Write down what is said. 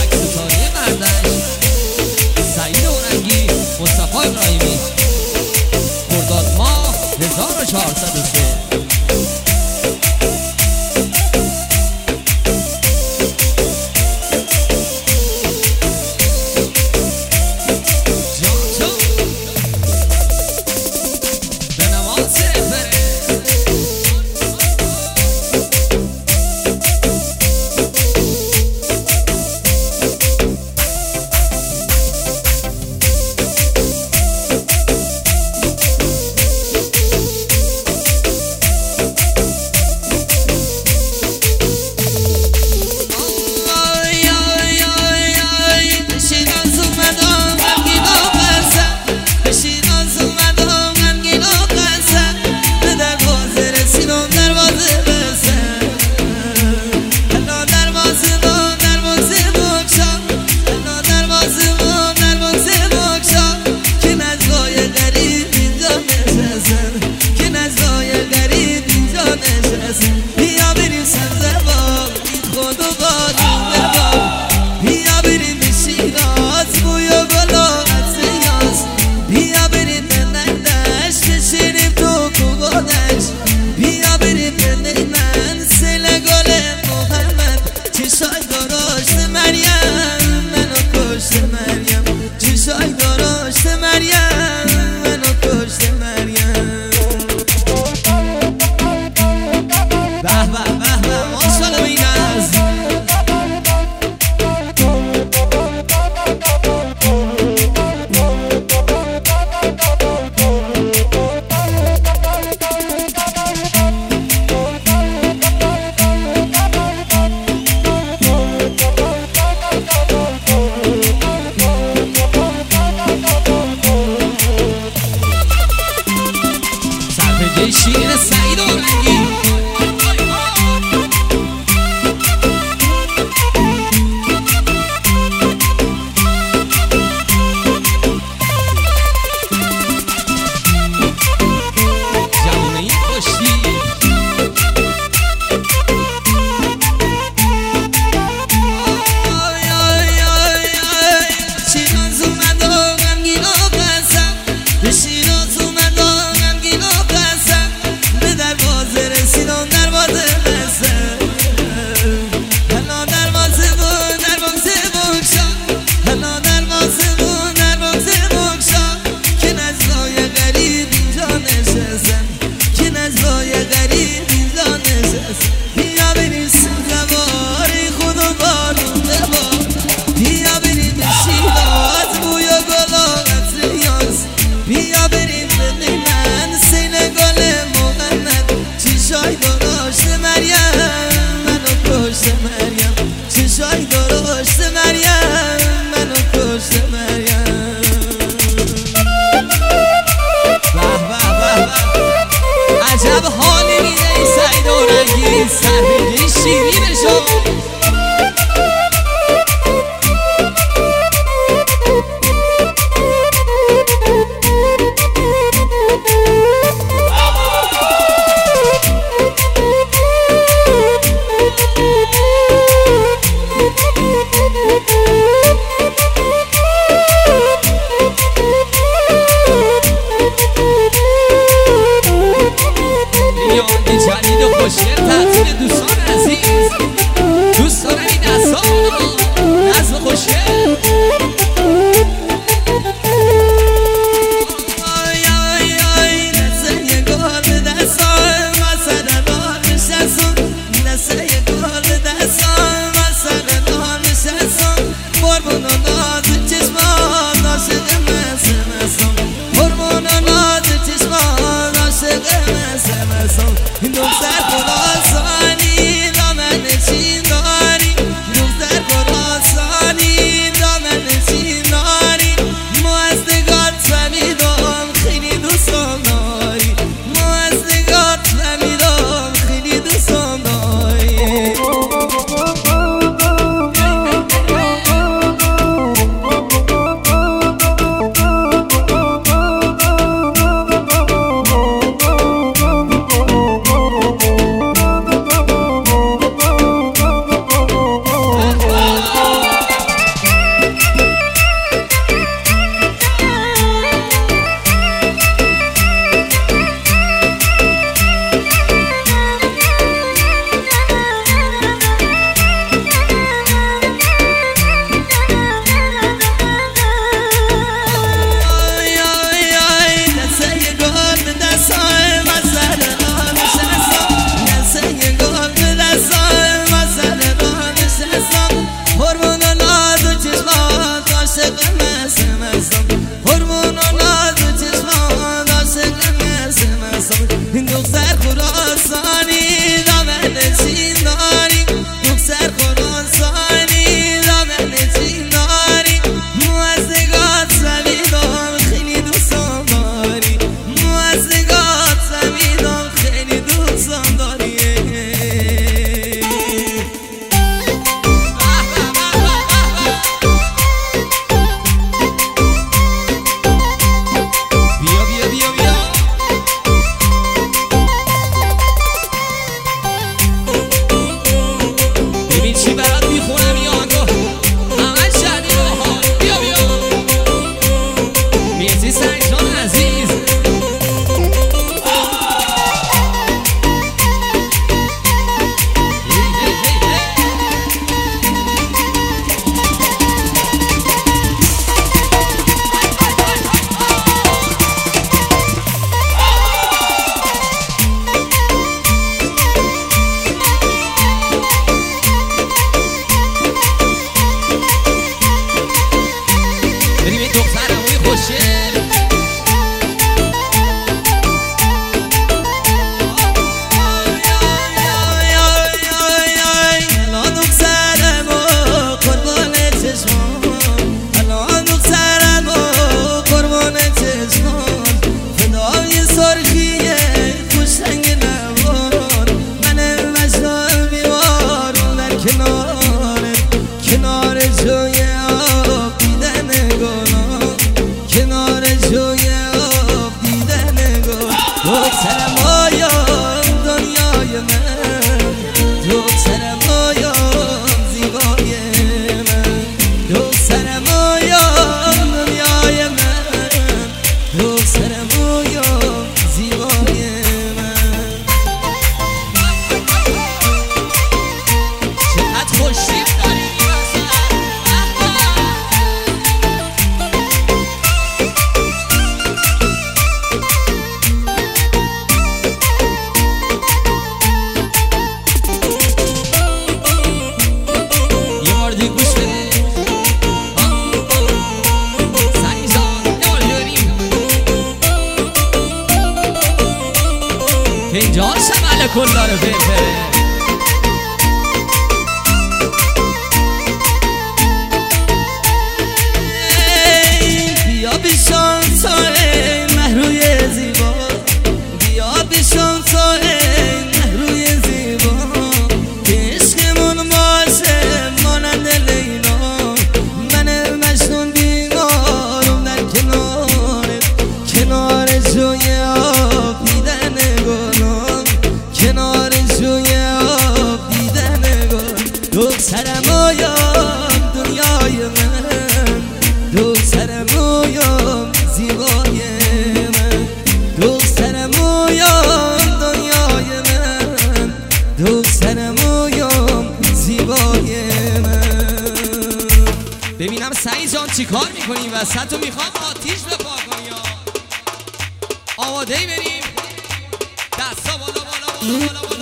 بابک ستاره مردش، سعید اورنگی، مصطفی ابراهیمی. خرداد ماه 1403. شیر سعید اورنگی. جوانه خوشی شیراز اومد و غمگین و قسم، به شیراز اومد و غمگین و قسم، به دروازه رسیدم دروازه بسته، هلا دروازه بود دروازه بگشا، هلا دروازه بود دروازه بگشا، که نزلای غریب اینجا نشستم، که نزلای غریب اینجا نشستم. بیا بریم سوگواری خود و بارون ببار، بیا بریم به شیراز بوی و گل و عطر یاس، بیا بریم به من سیل گل محمد، چشای درشت مریم منو کشت مریم، چشای درشت مریم منو کشت مریم. به به به به عجب حالی میده این سعید اورنگی، سربیده شیرین شو. جدید و خوشگل تقدیم دوستان عزیز جوی آب دیدن گلم کنار جوی آب دیدن گلم دخترم آیم دنیای من دخترم آیم زیبای من دخترم آیم دنیای من دخترم آیم زیبای من چقدر خوشتیب داری اینجا شمال کلا رو فرفره بیا بیشان سای محروی زیبا بیا بیشان سای محروی زیبا که عشقمون باشه مانند لیلا من مجنون بیمارم در کنار جوی آب دیدن گلم کنار جوی آب دیدن گل دخترم آیم دنیای من دخترم آیم زیبای من دخترم آیم دنیای من دخترم آیم زیبای من ببینم سعید جان چی کار میکنی وسط رو میخواد آتیش بپا کنی آماده ای بریم دستا بالا بالا بالا بالا